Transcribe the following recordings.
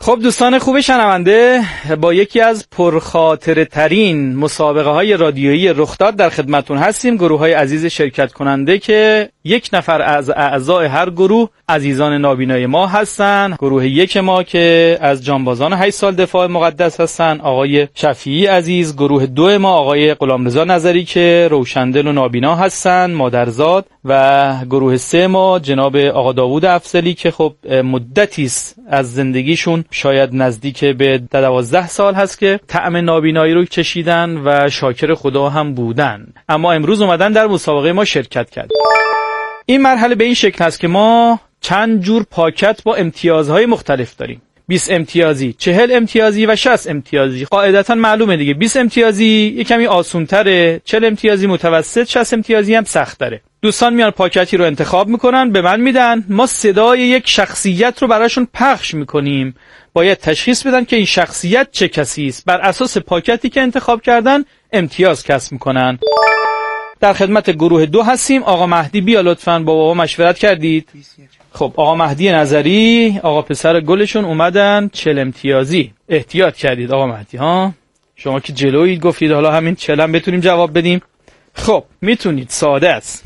خب دوستان خوب شنونده، با یکی از پرخاطره ترین مسابقه های رادیویی رخداد در خدمتون هستیم. گروه های عزیز شرکت کننده که یک نفر از اعضای هر گروه عزیزان نابینای ما هستن. گروه یک ما که از جانبازان 8 سال دفاع مقدس هستن آقای شفیعی عزیز، گروه دو ما آقای غلامرضا نظری که روشندل و نابینا هستن مادرزاد، و گروه سه ما جناب آقا داوود افضلی که خب مدتی است از زندگیشون شاید نزدیک به 12 سال هست که طعم نابینایی رو چشیدن و شاکر خدا هم بودن، اما امروز اومدن در مسابقه ما شرکت کرد. این مرحله به این شکل هست که ما چند جور پاکت با امتیازهای مختلف داریم. 20 امتیازی، 40 امتیازی و 60 امتیازی. قاعدتا معلومه دیگه 20 امتیازی یک کمی آسون‌تره، 40 امتیازی متوسط، 60 امتیازی هم سخت‌تره. دوستان میان پاکتی رو انتخاب میکنن، به من میدن، ما صدای یک شخصیت رو براشون پخش میکنیم. باید تشخیص بدن که این شخصیت چه کسی است. بر اساس پاکتی که انتخاب کردن امتیاز کسب میکنن. در خدمت گروه دو هستیم. آقا مهدی بیا لطفاً، با بابا مشورت کردید. خب آقا مهدی نظری، آقا پسر گلشون اومدن 40 امتیازی. احتیاط کردید آقا مهدی ها، شما که جلویید گفتید حالا همین 40 هم بتونیم جواب بدیم. خب میتونید، ساده است.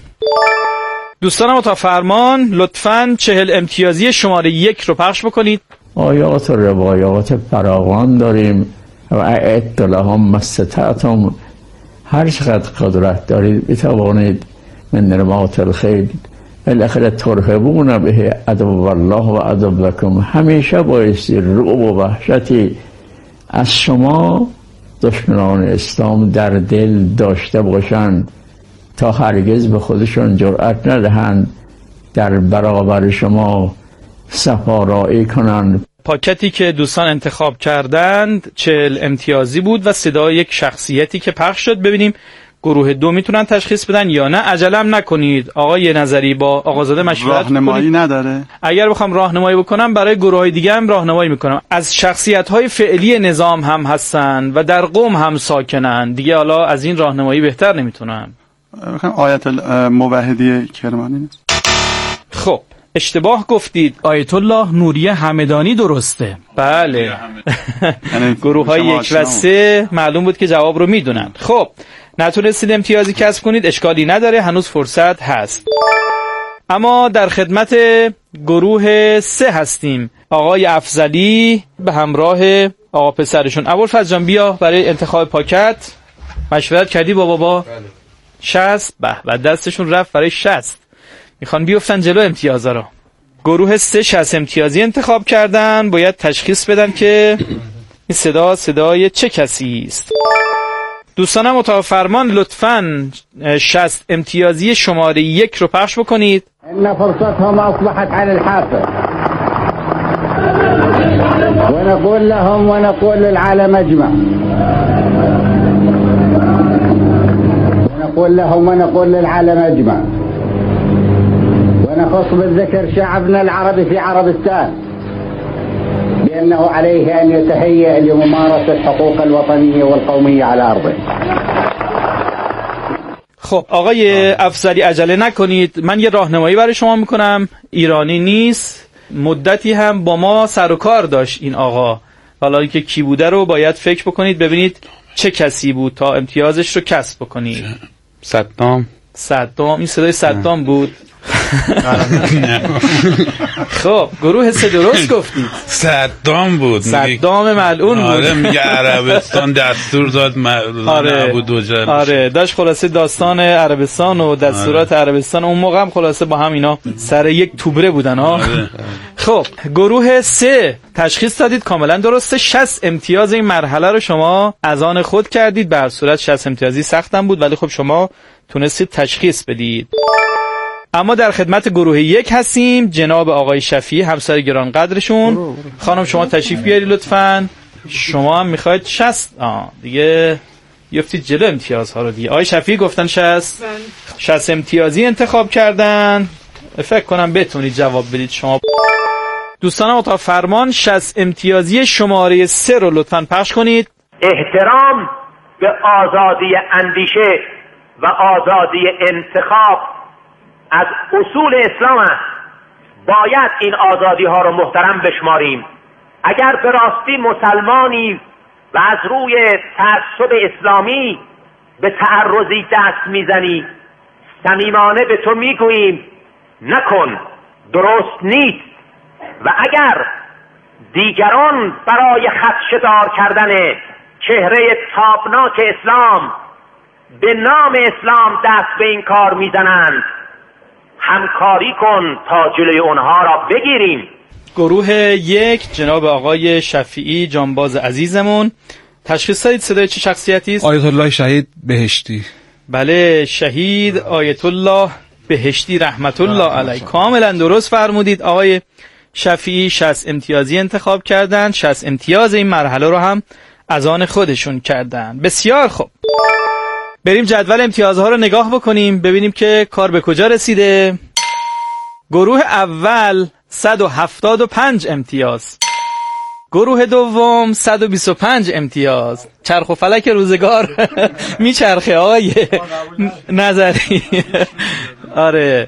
دوستانم تا فرمان لطفاً 40 امتیازی شماره 1 رو پخش بکنید. آیات و روایات فراوان داریم و اطلاع هم مستطاعتم، هر چقدر قدرت دارید بتوانید من نعمات الخیر بالاخره ترهبون به عدو الله و عدو لکم، همیشه بایستی رعب و وحشتی از شما دشمنان اسلام در دل داشته باشند تا هرگز به خودشون جرأت ندهند در برابر شما سفارایی کنند. پاکتی که دوستان انتخاب کردند 40 امتیازی بود و صدای یک شخصیتی که پخش شد. ببینیم گروه دو میتونن تشخیص بدن یا نه. عجلم نکنید آقای نظری، با آقازاده مشورت کنید. راهنمایی نداره؟ اگر بخوام راهنمایی بکنم برای گروه‌های دیگه هم راهنمایی میکنم. از شخصیت‌های فعلی نظام هم هستن و در قم هم ساکنن دیگه، حالا از این راهنمایی بهتر نمیتونم. آیت الموحدی کرمانی نیست؟ خب اشتباه گفتید، آیت الله نوریه همدانی درسته. بله گروه های 1 و 3 معلوم بود که جواب رو میدونن. خب نتونستید امتیازی کسب کنید، اشکالی نداره، هنوز فرصت هست. اما در خدمت گروه 3 هستیم. آقای افضلی به همراه آقا پسرشون. ابوالفضل جان بیا برای انتخاب پاکت. مشورت کردی با بابا؟ 60. و دستشون رفت برای 60. میخوان بیفتن جلو امتیازا رو. گروه 3 60 امتیازی انتخاب کردن. باید تشخیص بدن که این صدای چه کسی است. دوستانم اتاق فرمان لطفاً 60 امتیازی شماره 1 رو پخش بکنید. ان فرصتهم اصبحت على الحافه ونقول لهم ونقول للعالم اجمع ونقول لهم ونقول للعالم اجمع ونخص بالذكر شعبنا العربي في عربستان بأنه عليه أن يتهيأ لممارسة الحقوق الوطنية والقومية على أرضه. خب آقای افضلی عجله نکنید، من یه راهنمایی برای شما میکنم. ایرانی نیست، مدتی هم با ما سر و کار داشت این آقا. حالا که کی بوده رو باید فکر بکنید ببینید چه کسی بود تا امتیازش رو کسب بکنید. صدام. این صدای صدام بود. خب گروه 3 درست گفتید. صدام بود. صدام ملعون بود. آره میگه عربستان دستور داد نبود وجه. آره داشت خلاصه داستان عربستان و دستورات عربستان اون موقع هم خلاصه با هم اینا سر یک توبره بودن ها. خب گروه 3 تشخیص دادید کاملا درسته. 60 امتیاز این مرحله رو شما از آن خود کردید. به هر صورت 60 امتیازی سختم بود ولی خب شما تونستید تشخیص بدید. اما در خدمت گروه 1 هستیم. جناب آقای شفیعی همسر گرانقدرشون. خانم شما تشریف بیاری لطفاً. شما هم میخواید 60 دیگه یفتید جلو امتیازها رو دیگه. آقای شفیعی گفتن 60 امتیازی انتخاب کردن. فکر کنم بتونید جواب بدید شما. دوستانم اتاق فرمان 60 امتیازی شماره 3 رو لطفاً پخش کنید. احترام به آزادی اندیشه و آزادی انتخاب از اصول اسلام است. باید این آزادی ها رو محترم بشماریم اگر به راستی مسلمانی و از روی تعصب اسلامی به تعرضی دست میزنی، صمیمانه به تو میگوییم نکن، درست نیست. و اگر دیگران برای خدشه‌دار کردن چهره تابناک اسلام به نام اسلام دست به این کار میزنند، همکاری کن تا جلوی اونها را بگیریم. گروه یک، جناب آقای شفیعی جانباز عزیزمون، تشخیص دادید صدای چه شخصیتی است؟ آیت الله شهید بهشتی. بله، شهید آیت الله بهشتی رحمت الله علیه. کاملا درست فرمودید آقای شفیعی. 60 امتیازی انتخاب کردن، 60 امتیاز این مرحله رو هم از آن خودشون کردن. بسیار خوب، بریم جدول امتیازها رو نگاه بکنیم ببینیم که کار به کجا رسیده. گروه اول 175 امتیاز، گروه دوم 125 امتیاز. چرخ و فلک روزگار میچرخه آقای نظری. آره.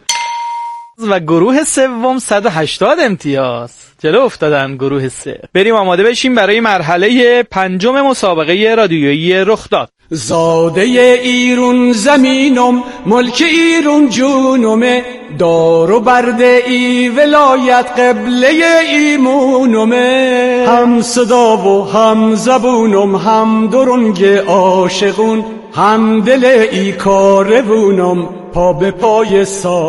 و گروه سوم 180 امتیاز. جلو افتادن گروه سه. بریم آماده بشیم برای مرحله پنجم مسابقه رادیویی رخداد. زاده ایرون زمینم، ملک ایرون جونم، دار و برده ای ولایت قبله ایمونم، هم صدا و هم زبونم، هم درنگ عاشقون، هم دل ای کاربونم، پا به پای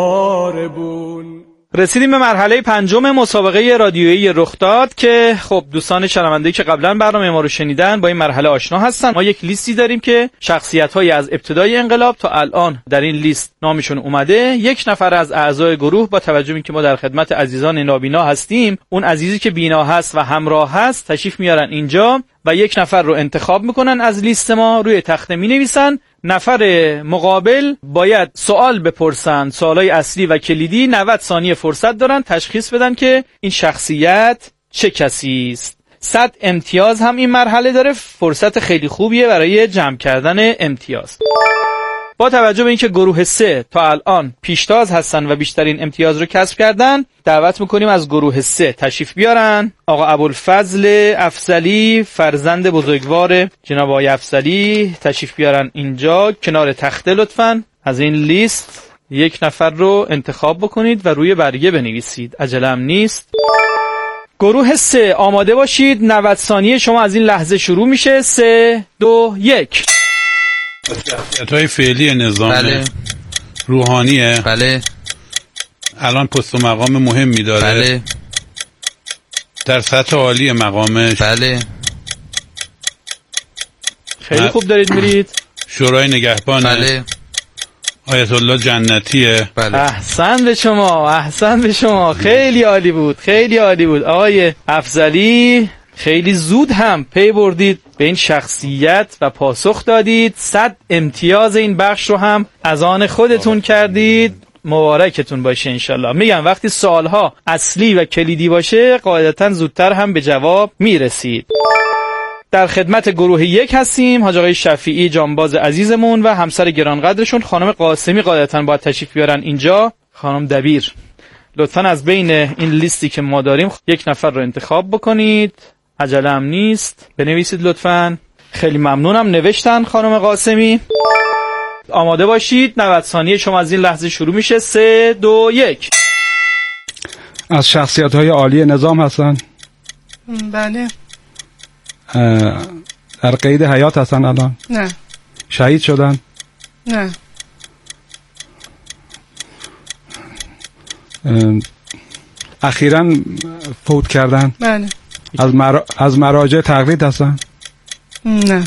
ساربون. رسیدیم به مرحله پنجم مسابقه رادیویی رخداد که خب دوستان شنونده‌ای که قبلا برنامه ما رو شنیدن با این مرحله آشنا هستن. ما یک لیستی داریم که شخصیت‌هایی از ابتدای انقلاب تا الان در این لیست نامشون اومده. یک نفر از اعضای گروه با توجه به اینکه ما در خدمت عزیزان نابینا هستیم، اون عزیزی که بینا هست و همراه هست تشریف میارن اینجا و یک نفر رو انتخاب میکنن از لیست ما، روی تخته مینویسن. نفر مقابل باید سوال بپرسن، سوالای اصلی و کلیدی. 90 ثانیه فرصت دارن تشخیص بدن که این شخصیت چه کسی است. 100 امتیاز هم این مرحله داره، فرصت خیلی خوبیه برای جمع کردن امتیاز. با توجه به اینکه گروه 3 تا الان پیشتاز هستن و بیشترین امتیاز رو کسب کردن، دعوت میکنیم از گروه 3 تشریف بیارن. آقا ابوالفضل افضلی فرزند بزرگوار جناب آقای افضلی تشریف بیارن اینجا کنار تخته. لطفاً از این لیست یک نفر رو انتخاب بکنید و روی برگه بنویسید، عجله هم نیست. گروه 3 آماده باشید، 90 ثانیه شما از این لحظه شروع میشه. 3 2 1. شخصیت‌های فعلی نظام بله. روحانیه. بله. الان پست و مقام مهمی داره. بله. در سطح عالی مقامش. بله. خیلی خوب دارید میرید. شورای نگهبانه. بله. آیت الله جنتیه. بله. احسن به شما، احسن به شما، خیلی عالی بود، خیلی عالی بود آقای افضلی. خیلی زود هم پی بردید به این شخصیت و پاسخ دادید. 100 امتیاز این بخش رو هم از آن خودتون کردید. مبارکتون باشه انشالله. میگم وقتی سوالها اصلی و کلیدی باشه قاعدتا زودتر هم به جواب میرسید. در خدمت گروه 1 هستیم. حاج آقای شفیعی جانباز عزیزمون و همسر گرانقدرشون خانم قاسمی قاعدتا باید تشریف بیارن اینجا. خانم دبیر لطفاً از بین این لیستی که ما داریم یک نفر رو انتخاب بکنید، عجله هم نیست، بنویسید لطفاً. خیلی ممنونم، نوشتن خانم قاسمی. آماده باشید، 90 ثانیه شما از این لحظه شروع میشه. 3 2 1. از شخصیت‌های عالی نظام هستن؟ بله. در قید حیات هستن الان؟ نه. شهید شدن؟ نه. اخیراً فوت کردن؟ بله. از مراجع تقلید هستن؟ نه.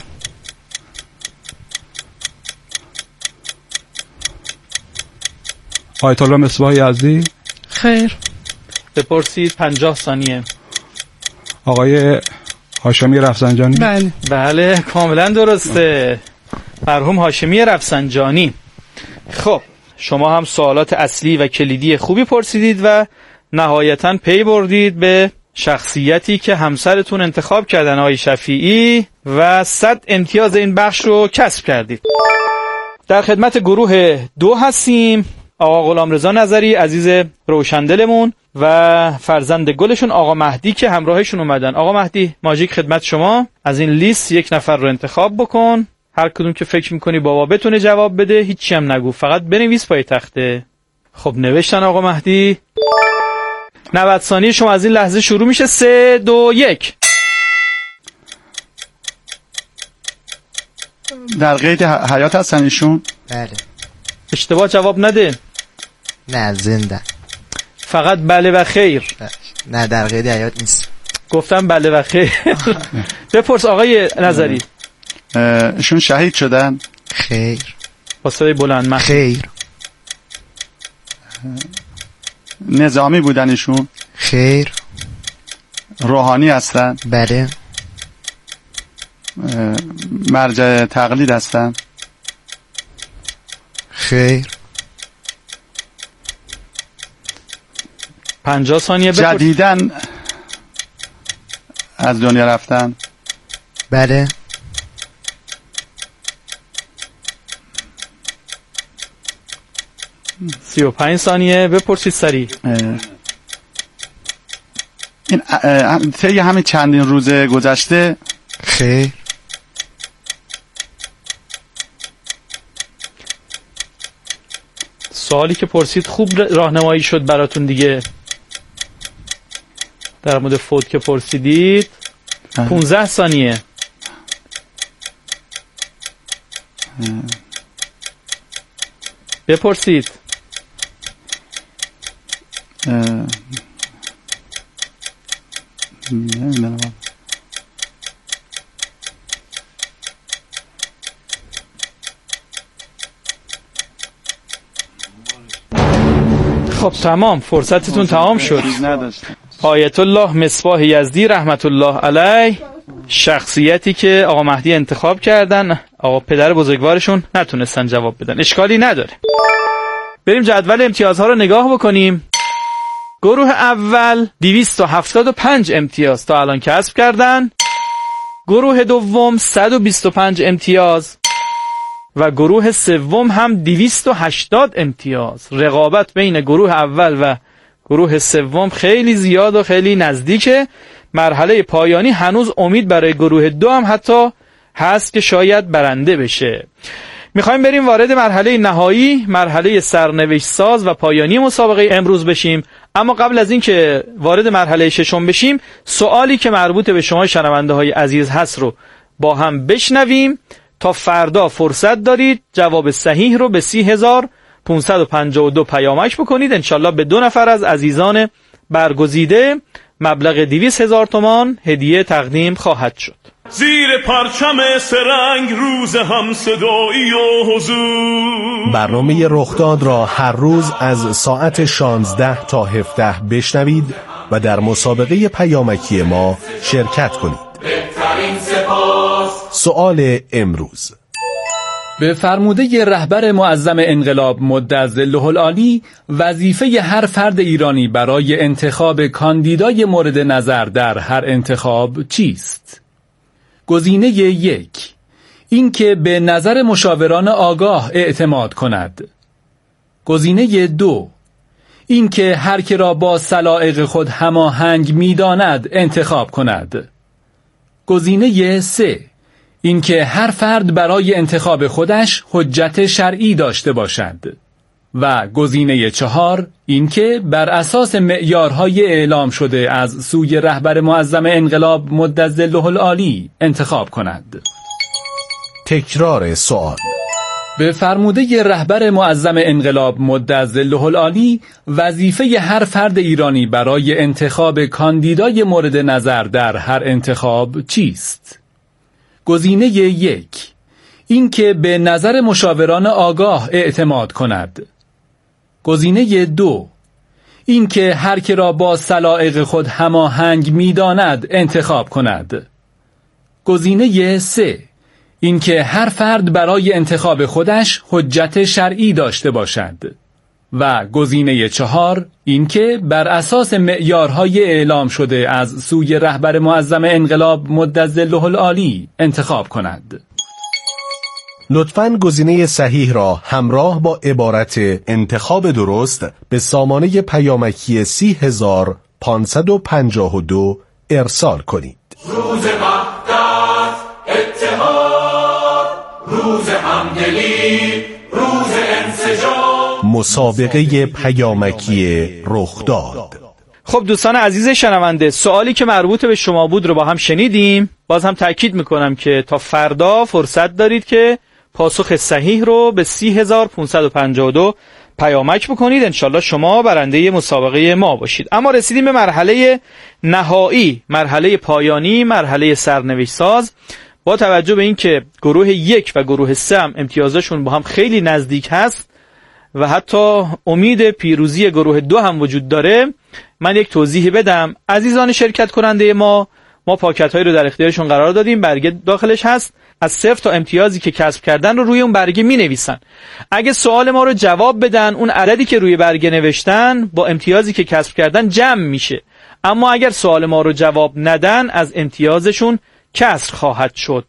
آیت الله مصباح یزدی؟ خیر. بپرسید. 50 ثانیه. آقای هاشمی رفسنجانی؟ بله. بله کاملا درسته، مرحوم هاشمی رفسنجانی. خب شما هم سوالات اصلی و کلیدی خوبی پرسیدید و نهایتاً پی بردید به شخصیتی که همسرتون انتخاب کردن آقای شفیعی و 100 امتیاز این بخش رو کسب کردید. در خدمت گروه 2 هستیم. آقا غلامرضا نظری عزیز روشندلمون و فرزند گلشون آقا مهدی که همراهشون اومدن. آقا مهدی، ماجیک خدمت شما. از این لیست یک نفر رو انتخاب بکن، هر کدوم که فکر میکنی بابا بتونه جواب بده، هیچی هم نگو، فقط بنویس پای تخته. خب نوشتن آقا مهدی. 90 ثانیه شما از این لحظه شروع میشه. 3 2 1. در قید حیات هستن ایشون؟ بله. اشتباه جواب نده. نه زنده. فقط بله و خیر. نه در قید حیات نیست. گفتم بله و خیر. بپرس آقای نظری. ایشون شهید شدن؟ خیر. با صدای بلند. خیر. نظامی بودن ایشون؟ خیر. روحانی هستن؟ بله. مرجع تقلید هستن؟ خیر. 50 ثانیه بپرس. جدیدن از دنیا رفتن؟ بله. 35 ثانیه بپرسید سریع. این طی همین چندین روز گذشته؟ خیر. سوالی که پرسید خوب راهنمایی شد براتون دیگه. در مورد فوت که پرسیدید. 15 ثانیه. بپرسید. خب تمام، فرصتتون تمام شد. آیت الله مصباح یزدی رحمت الله علیه، شخصیتی که آقا مهدی انتخاب کردن، آقا پدر بزرگوارشون نتونستن جواب بدن. اشکالی نداره. بریم جدول امتیازها رو نگاه بکنیم. گروه اول 275 امتیاز تا الان کسب کردن. گروه دوم 125 امتیاز و گروه سوم هم 280 امتیاز. رقابت بین گروه اول و گروه سوم خیلی زیاد و خیلی نزدیکه. مرحله پایانی هنوز امید برای گروه دو هم حتی هست که شاید برنده بشه. میخوایم بریم وارد مرحله نهایی، مرحله سرنوشت ساز و پایانی مسابقه امروز بشیم. اما قبل از این که وارد مرحله ششم بشیم، سوالی که مربوط به شما شنونده های عزیز هست رو با هم بشنویم. تا فردا فرصت دارید جواب صحیح رو به 30,552 پیامک بکنید. انشالله به 2 نفر از عزیزان برگزیده مبلغ 200,000 تومان هدیه تقدیم خواهد شد. زیر پرچم سرنگ روز هم صدایی و حضور. برنامه رخداد را هر روز از ساعت 16 تا 17 بشنوید و در مسابقه پیامکی ما شرکت کنید. بهترین سپاس. سوال امروز: به فرموده رهبر معظم انقلاب مدظله العالی، وظیفه هر فرد ایرانی برای انتخاب کاندیدای مورد نظر در هر انتخاب چیست؟ گزینه 1: اینکه به نظر مشاوران آگاه اعتماد کند. گزینه 2: اینکه هر که را با سلایق خود هماهنگ می‌داند انتخاب کند. گزینه 3: اینکه هر فرد برای انتخاب خودش حجت شرعی داشته باشد. و گزینه 4: اینکه بر اساس معیارهای اعلام شده از سوی رهبر معظم انقلاب مدظله العالی انتخاب کند. تکرار سوال: به فرموده رهبر معظم انقلاب مدظله العالی، وظیفه هر فرد ایرانی برای انتخاب کاندیدای مورد نظر در هر انتخاب چیست؟ گزینه 1: اینکه به نظر مشاوران آگاه اعتماد کند. گزینه 2: اینکه هر که را با سلایق خود هماهنگ می‌داند انتخاب کند. گزینه 3: اینکه هر فرد برای انتخاب خودش حجت شرعی داشته باشد. و گزینه 4: اینکه بر اساس معیارهای اعلام شده از سوی رهبر معظم انقلاب مدظله العالی انتخاب کند. لطفاً گزینه صحیح را همراه با عبارت انتخاب درست به سامانه پیامکی 30552 ارسال کنید. روز وحدت، اتحاد، روز همدلی، روز انسجام، مسابقه پیامکی رخداد. خب دوستان عزیز شنونده، سوالی که مربوط به شما بود رو با هم شنیدیم. باز هم تأکید میکنم که تا فردا فرصت دارید که پاسخ صحیح رو به 30552 پیامک بکنید. انشالله شما برنده مسابقه ما باشید. اما رسیدیم به مرحله نهایی، مرحله پایانی، مرحله سرنوشت ساز. با توجه به این که گروه 1 و گروه 3 هم امتیازشون با هم خیلی نزدیک هست و حتی امید پیروزی گروه 2 هم وجود داره، من یک توضیح بدم. عزیزان شرکت کننده ما پاکت هایی رو در اختیارشون قرار دادیم، برگه داخلش هست. از 0 تا امتیازی که کسب کردن رو روی اون برگه می نویسن. اگه سوال ما رو جواب بدن، اون عددی که روی برگه نوشتن با امتیازی که کسب کردن جمع میشه. اما اگر سوال ما رو جواب ندن، از امتیازشون کسر خواهد شد.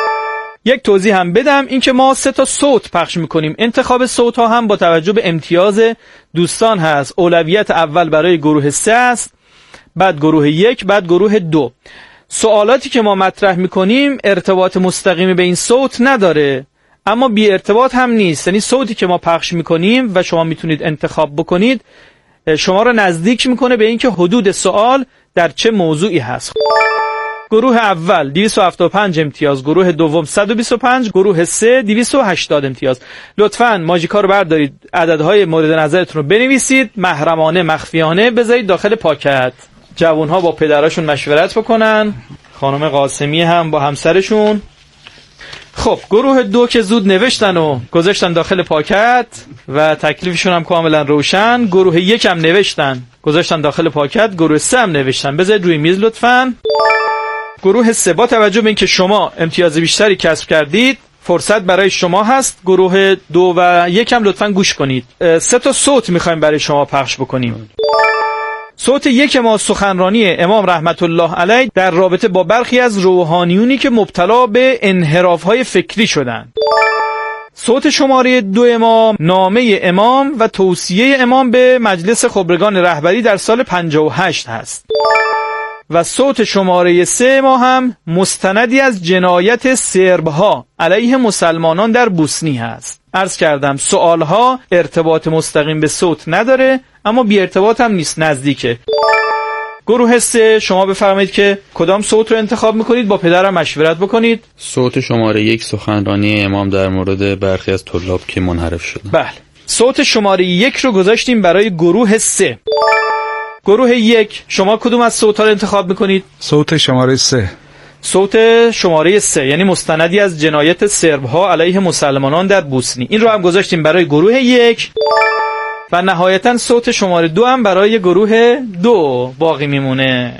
یک توضیح هم بدم، این که ما 3 تا صوت پخش میکنیم. انتخاب صوت ها هم با توجه به امتیاز دوستان هست. اولویت اول برای گروه 3 است، بعد گروه 1، بعد گروه 2. سوالاتی که ما مطرح میکنیم ارتباط مستقیمی به این صوت نداره، اما بی ارتباط هم نیست. یعنی صوتی که ما پخش میکنیم و شما میتونید انتخاب بکنید، شما را نزدیک میکنه به اینکه حدود سوال در چه موضوعی هست. گروه اول 275 امتیاز، گروه دوم 125، گروه 3 280 امتیاز. لطفاً ماژیکا رو بردارید، عددهای مورد نظرتون رو بنویسید، محرمانه مخفیانه بذارید داخل پاکت. جوانها با پدراشون مشورت بکنن، خانم قاسمی هم با همسرشون. خب گروه 2 که زود نوشتن و گذاشتن داخل پاکت و تکلیفشون هم کاملا روشن. گروه 1 هم نوشتن گذاشتن داخل پاکت. گروه 3 هم نوشتن، بذارید روی میز لطفاً. گروه 3 با توجه به اینکه شما امتیاز بیشتری کسب کردید، فرصت برای شما هست. گروه 2 و 1 هم لطفاً گوش کنید. 3 تا صوت میخوایم برای شما پخش بکنیم. صوت 1 ما سخنرانی امام رحمت الله علیه در رابطه با برخی از روحانیونی که مبتلا به انحراف‌های فکری شدند. صوت شماره 2 ما نامه امام و توصیه امام به مجلس خبرگان رهبری در سال 58 هست. و صوت شماره 3 ما هم مستندی از جنایت سربها علیه مسلمانان در بوسنی هست. عرض کردم سوالها ارتباط مستقیم به صوت نداره، اما بی ارتباط هم نیست، نزدیکه. گروه 3 شما بفرمایید که کدام صوت رو انتخاب میکنید، با پدرم مشورت بکنید. صوت شماره 1 سخنرانی امام در مورد برخی از طلاب که منحرف شدن. بله، صوت شماره 1 رو گذاشتیم برای گروه 3. گروه 1 شما کدوم از صوت‌ها رو انتخاب میکنید؟ صوت شماره 3. صوت شماره 3 یعنی مستندی از جنایت سربها علیه مسلمانان در بوسنی. این رو هم گذاشتیم برای گروه 1 و نهایتا صوت شماره 2 هم برای گروه 2 باقی میمونه.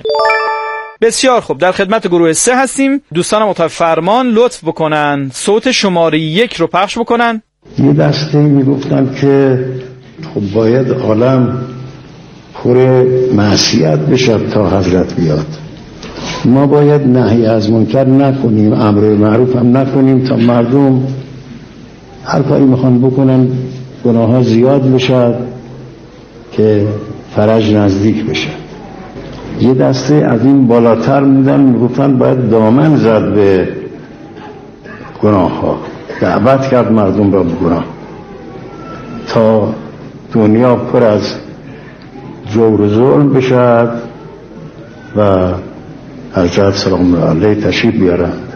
بسیار خوب، در خدمت گروه 3 هستیم. دوستان مطابق فرمان لطف بکنن صوت شماره 1 رو پخش بکنن. یه دسته میگفتن که خب باید عالم پر معصیت بشه تا حضرت بیاد، ما باید نهی از منکر نکنیم، امر معروف هم نکنیم تا مردم هر کاری میخوان بکنن گناه ها زیاد بشه که فرج نزدیک بشه. یه دسته از این بالاتر بودن میگفتن باید دامن زد به گناه ها، دعوت کرد مردم را به گناه تا دنیا پر از جور و ظلم بشد و حضرت سلام الله علیه تشریف بیارند.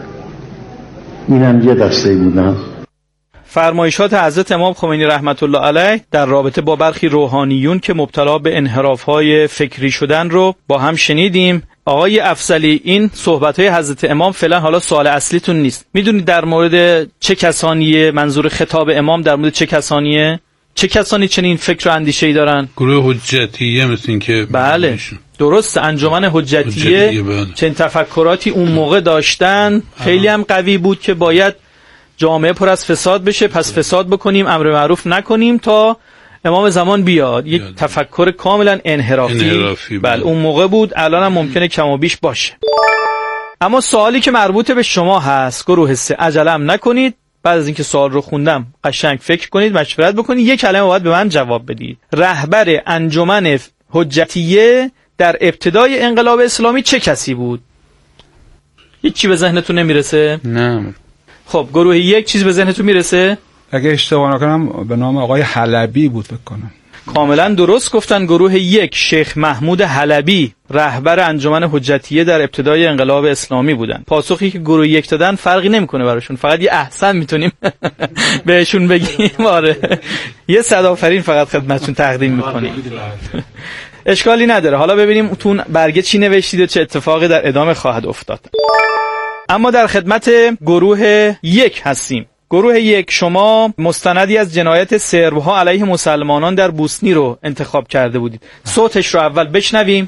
اینم یه دسته بودن. فرمایشات حضرت امام خمینی رحمت الله علیه در رابطه با برخی روحانیون که مبتلا به انحراف‌های فکری شدن رو با هم شنیدیم. آقای افضلی، این صحبت‌های حضرت امام فعلا حالا سوال اصلیتون نیست. میدونید در مورد چه کسانیه؟ منظور خطاب امام در مورد چه کسانیه؟ چه کسانی چنین فکر و اندیشه‌ای دارن؟ گروه حجتیه مثل این که بله درست، انجمن حجتیه چنین تفکراتی اون موقع داشتن. خیلی هم قوی بود که باید جامعه پر از فساد بشه، پس فساد بکنیم، امر معروف نکنیم تا امام زمان بیاد. یک تفکر کاملا انحرافی بله اون موقع بود، الان هم ممکنه کم و بیش باشه. اما سوالی که مربوط به شما هست گروه 3، عجله هم نکنید، بعد از اینکه سوال رو خوندم قشنگ فکر کنید، مشورت بکنید، یک کلمه باید به من جواب بدید. رهبر انجمن حجتیه در ابتدای انقلاب اسلامی چه کسی بود؟ هیچی به ذهنتون نمیرسه؟ نه. خب گروه یک چیز به ذهنتون میرسه؟ اگه اشتباه نکنم به نام آقای حلبی بود فکر کنم. کاملا درست گفتن. گروه یک شیخ محمود حلبی رهبر انجمن حجتیه در ابتدای انقلاب اسلامی بودن. پاسخی که گروه یک دادن فرقی نمیکنه براشون، فقط یه احسن میتونیم بهشون بگیم. آره یه صدآفرین فقط خدمتتون تقدیم میکنیم. اشکالی نداره. حالا ببینیم تو برگه چی نوشتید و چه اتفاقی در ادامه خواهد افتاد. اما در خدمت گروه یک هستیم. گروه یک، شما مستندی از جنایت سرب‌ها علیه مسلمانان در بوسنی رو انتخاب کرده بودید. صوتش رو اول بشنویم.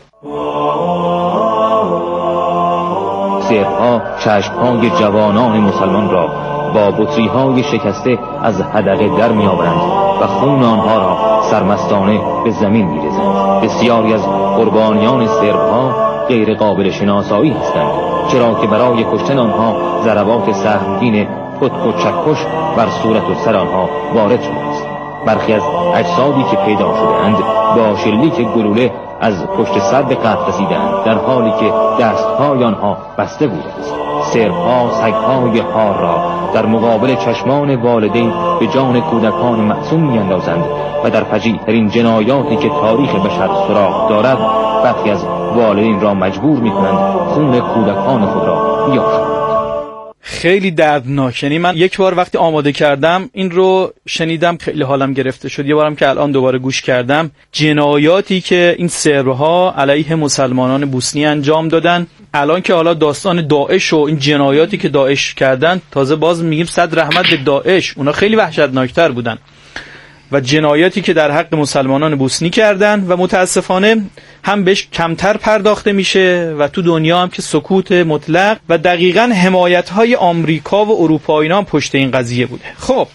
سرب‌ها چشم‌های جوانان مسلمان را با بطری‌های شکسته از حدقه در می‌آورند و خون آنها را سرمستانه به زمین می‌ریزند. بسیاری از قربانیان سرب‌ها غیر قابل شناسایی هستند، چرا که برای کشتن آنها ضربات سهمگین پتک و چکش بر صورت و سر آنها وارد شده است. برخی از اجسادی که پیدا شده‌اند با شلیک گلوله از پشت سر به قتل رسیدند، در حالی که دستهای آنها بسته بوده است. سرب‌ها سگ‌های حار را در مقابل چشمان والدین به جان کودکان معصوم می‌اندازند و در فجیع‌ترین جنایاتی که تاریخ بشر سراغ دارد، برخی از والدین را مجبور می‌کنند خون کودکان خود را بیاشند. خیلی دردناک. یعنی من یک بار وقتی آماده کردم این رو شنیدم، خیلی حالم گرفته شد. یه بارم که الان دوباره گوش کردم، جنایاتی که این سرب‌ها علیه مسلمانان بوسنی انجام دادن. الان که حالا داستان داعش و این جنایاتی که داعش کردن، تازه باز میگیم صد رحمت به داعش، اونا خیلی وحشتناکتر بودن. و جنایاتی که در حق مسلمانان بوسنی کردن و متاسفانه هم بهش کمتر پرداخته میشه و تو دنیا هم که سکوت مطلق و دقیقاً حمایت‌های آمریکا و اروپایی‌ها پشت این قضیه بوده. خب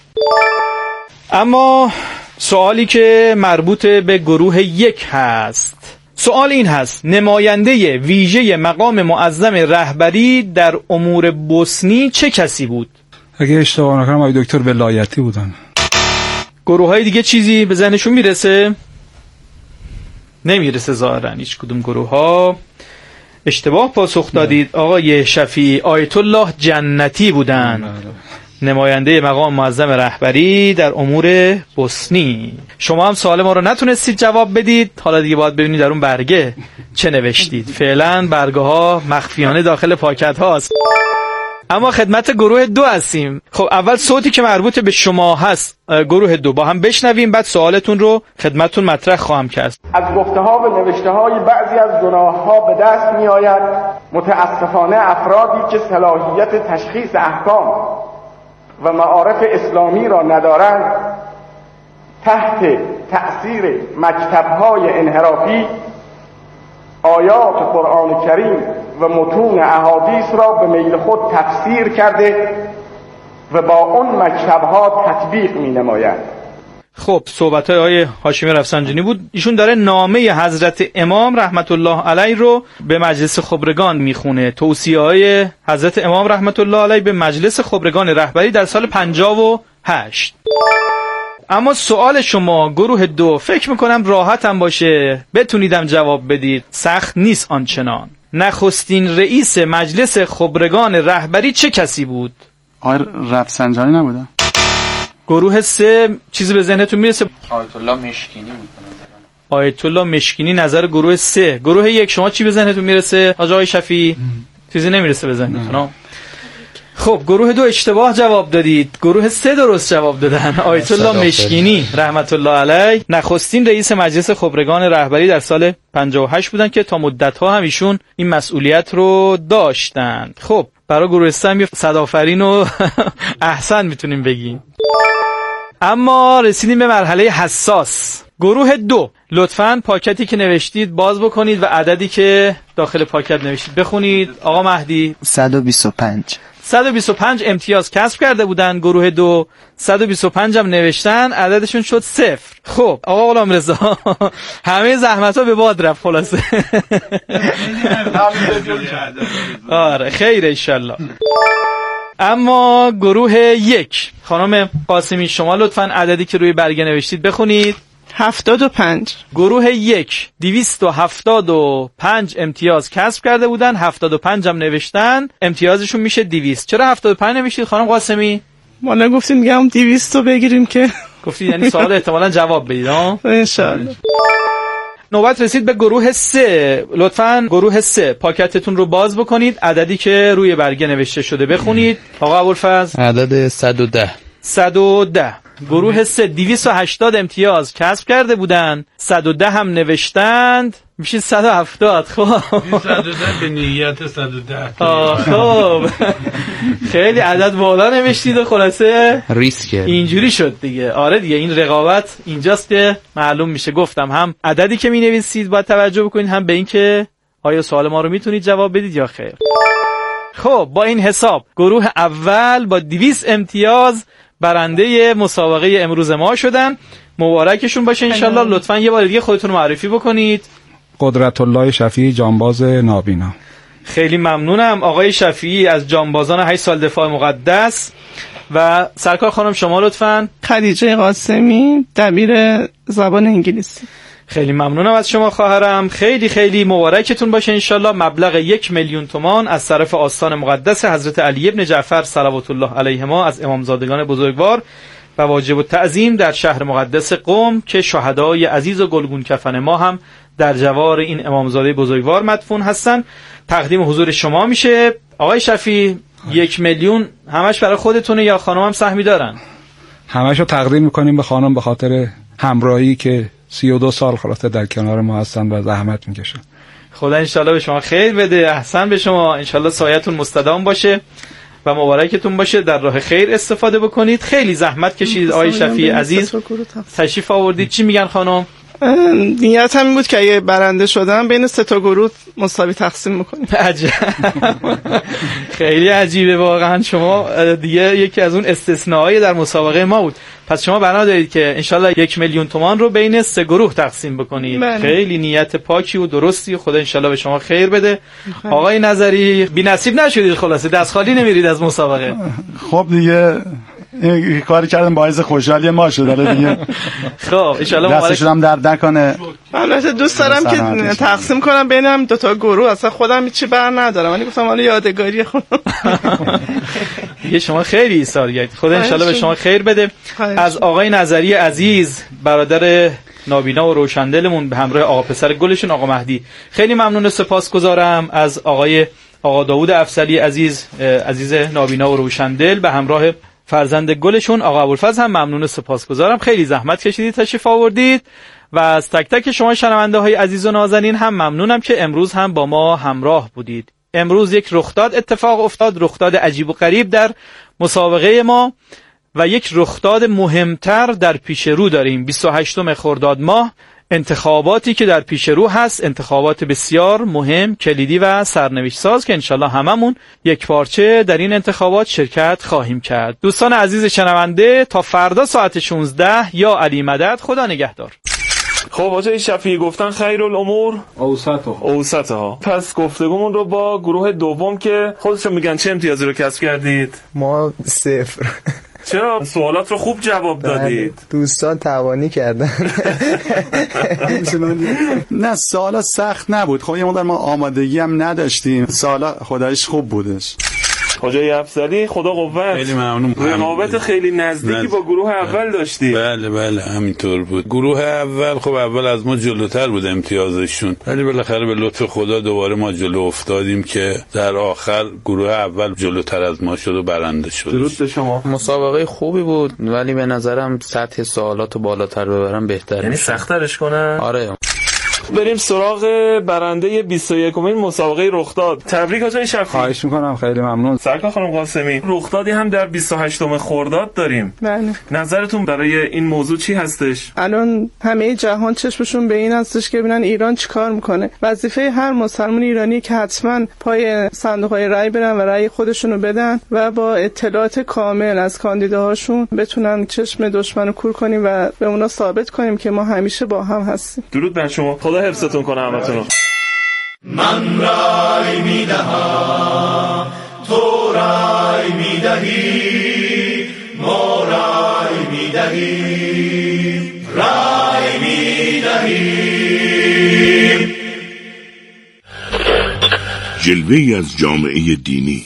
اما سوالی که مربوط به گروه یک هست، سوال این هست: نماینده ویژه مقام معظم رهبری در امور بوسنی چه کسی بود؟ اگه اشتباه نکنم آقای دکتر ولایتی بودن. گروه های دیگه چیزی به ذهنشون میرسه؟ نمیرسه ظاهرا هیچ کدوم گروه ها. اشتباه پاسخ دادید. آقای شفیعی آیت الله جنتی بودن، نماینده مقام معظم رهبری در امور بوسنی. شما هم سوال ما رو نتونستید جواب بدید. حالا دیگه باید ببینید در اون برگه چه نوشتید. فعلا برگه ها مخفیانه داخل پاکت هاست. اما خدمت گروه دو هستیم. خب اول صوتی که مربوط به شما هست گروه دو با هم بشنویم، بعد سوالتون رو خدمتتون مطرح خواهم کرد. از گفته ها و نوشته های بعضی از گناه ها به دست می آید متاسفانه افرادی که صلاحیت تشخیص احکام و معارف اسلامی را ندارند تحت تأثیر مکتب‌های انحرافی آیات قرآن کریم و متون احادیث را به میل خود تفسیر کرده و با اون مکتب‌ها تطبیق می‌نمایند. خب صحبت‌های آقای هاشمی رفسنجانی بود. ایشون داره نامه حضرت امام رحمت الله علیه رو به مجلس خبرگان میخونه، توصیه‌های حضرت امام رحمت الله علیه به مجلس خبرگان رهبری در سال 58. اما سوال شما گروه دو فکر میکنم راحت هم باشه بتونیدم جواب بدید، سخت نیست آنچنان. نخستین رئیس مجلس خبرگان رهبری چه کسی بود؟ آقای رفسنجانی نبوده؟ گروه سه چیزی به ذهنتون میرسه؟ آیت الله مشکینی بود. آیت الله مشکینی نظر گروه سه. گروه یک شما چی به ذهنتون میرسه؟ آقای شفیعی چیزی نمیرسه به ذهنتون؟ خب گروه دو اشتباه جواب دادید، گروه سه درست جواب دادن. آیت الله مشکینی رحمت الله علیه نخستین رئیس مجلس خبرگان رهبری در سال 58 بودن که تا مدت‌ها هم ایشون این مسئولیت رو داشتند. خب برای گروه سه هم صدآفرین و احسن میتونیم بگیم. اما رسیدیم به مرحله حساس. گروه دو لطفاً پاکتی که نوشتید باز بکنید و عددی که داخل پاکت نوشتید بخونید. آقا مهدی 125 امتیاز کسب کرده بودن. گروه دو 125 هم نوشتن، عددشون شد 0. خب آقا غلامرضا همه زحمت ها به باد رفت خلاصه. آره خیر انشالله. اما گروه 1 خانم قاسمی شما لطفاً عددی که روی برگه نوشتید بخونید. 75. گروه 1 275 امتیاز کسب کرده بودن، 75 هم نوشتن، امتیازشون میشه 200. چرا 75 نوشتید خانم قاسمی؟ ما نگفتیم میگم 200 رو بگیریم که گفتید یعنی سوال احتمالاً جواب بدید ها؟ انشالله. نوبت رسید به گروه 3. لطفاً گروه 3 پاکتتون رو باز بکنید، عددی که روی برگه نوشته شده بخونید. آقا ابوالفضل عدد 110. 110. گروه 3 280 امتیاز کسب کرده بودن، 110 هم نوشتند، میشه 170. خب 110 به نیت 110. خب خیلی عدد بالا نوشتید و خلاصه ریسک اینجوری شد دیگه. آره دیگه این رقابت اینجاست که معلوم میشه. گفتم هم عددی که مینویسید باید توجه بکنید، هم به این که آیا سوال ما رو میتونید جواب بدید یا خیر. خب با این حساب گروه اول با 200 امتیاز برنده مسابقه امروز ما شدن. مبارکشون باشه انشالله. لطفاً یه بار دیگه خودتون معرفی بکنید. قدرت الله شفیعی، جانباز نابینا. خیلی ممنونم آقای شفیعی از جانبازان 8 سال دفاع مقدس. و سرکار خانم شما لطفاً. خدیجه قاسمی، دبیر زبان انگلیسی. خیلی ممنونم از شما خواهرم. خیلی خیلی مبارکتون باشه انشالله. مبلغ 1,000,000 تومان از طرف آستان مقدس حضرت علی ابن جعفر صلوات الله علیهما از امامزادگان بزرگوار و واجب التعظیم در شهر مقدس قم که شهدای عزیز و گلگون کفن ما هم در جوار این امامزاده بزرگوار مدفون هستن، تقدیم حضور شما میشه. آقای شفیع 1,000,000 همش برای خودتونه یا خانم هم سهمی دارن؟ همشو تقدیم میکنیم به خانم به خاطر همراهی که 32 سال خلاصه در کنار ما هستن و زحمت میکشن. خدا انشالله به شما خیر بده، احسن به شما، انشالله سایتون مستدام باشه و مبارکتون باشه. در راه خیر استفاده بکنید. خیلی زحمت کشید آقای شفیع عزیز، تشریف آوردید. چی میگن خانم؟ نیت هم بود که اگه برنده شدم بین 3 تا گروه مساوی تقسیم میکنیم. عجب. خیلی عجیبه واقعا. شما دیگه یکی از اون استثناهای در مسابقه ما بود. پس شما بنا دارید که انشالله 1,000,000 تومان رو بین 3 گروه تقسیم بکنید. بله. خیلی نیت پاکی و درستی. خدا انشالله به شما خیر بده. آقای نظری بی نصیب نشدید، خلاصه دست خالی نمیرید از مسابقه. خب دیگه این کاری کردم باعث خوشحالی ما شد دیگه. خب ان شاء الله دستش هم درد نکنه. من دوست دارم که تقسیم کنم بینم 2 تا گروه، اصلا خودم هیچی بر ندارم، ولی گفتم حالا یادگاری خودم. دیگه شما خیلی ایثارگرید. خدا ان شاء الله به شما خیر بده. از آقای نظری عزیز برادر نابینا و روشندلمون به همراه آقا پسر گلشون آقا مهدی خیلی ممنون و سپاسگزارم. از آقا داوود افضلی عزیز نابینا و روشندل به همراه فرزند گلشون آقا ابوالفضل هم ممنون و سپاسگزارم. خیلی زحمت کشیدید تشریف آوردید. و از تک تک شما شنونده های عزیز و نازنین هم ممنونم که امروز هم با ما همراه بودید. امروز یک رخداد اتفاق افتاد، رخداد عجیب و غریب در مسابقه ما و یک رخداد مهمتر در پیش رو داریم. 28 خرداد ماه انتخاباتی که در پیش رو هست، انتخابات بسیار مهم، کلیدی و سرنوشت ساز که انشالله هممون یک پارچه در این انتخابات شرکت خواهیم کرد. دوستان عزیز شنونده، تا فردا ساعت 16 یا علی مدد. خدا نگهدار. خب آقای شفیعی گفتن خیرالامور اوسطها. پس گفتگومون رو با گروه دوم که خودشون میگن چه امتیازی رو کسب کردید؟ ما 0. چرا؟ سوالات رو خوب جواب دادید. دوستان توانی کردن. نه سوالا سخت نبود. خب یه مقدار ما آمادگی هم نداشتیم. سوالا خدایش خوب بودش. حاجی افضلی خدا قوت. خیلی ممنون. رقابت خیلی نزدیکی با گروه اول داشتی. بله همینطور بود. گروه اول خب اول از ما جلوتر بود امتیازشون، ولی بالاخره به لطف خدا دوباره ما جلو افتادیم که در آخر گروه اول جلوتر از ما شد و برنده شد. درود به شما. مسابقه خوبی بود ولی به نظرم سطح سوالاتو بالاتر ببرم بهتره. یعنی سخت‌ترش کنن؟ آره. بریم سراغ برنده 21مین مسابقه رخداد. تبریک آقای شفیعی. خواهش میکنم، خیلی ممنون. سرکار خانم قاسمی، رخدادی هم در 28 خرداد داریم. بله. نظرتون برای این موضوع چی هستش؟ الان همه جهان چشمشون به این هستش که ببینن ایران چیکار میکنه. وظیفه هر مسلمان ایرانی که حتما پای صندوق‌های رای برن و رای خودشونو بدن و با اطلاعات کامل از کاندیداهاشون بتونن چشم دشمنو کور کنیم و به اونا ثابت کنیم که ما همیشه با هم هستیم. درود بر شما. خدا حفظتون کنه همتون. من رای میدهم، تو رای میدهی. ما رای میدهیم رای میدهیم. جلوه‌ای از جامعه دینی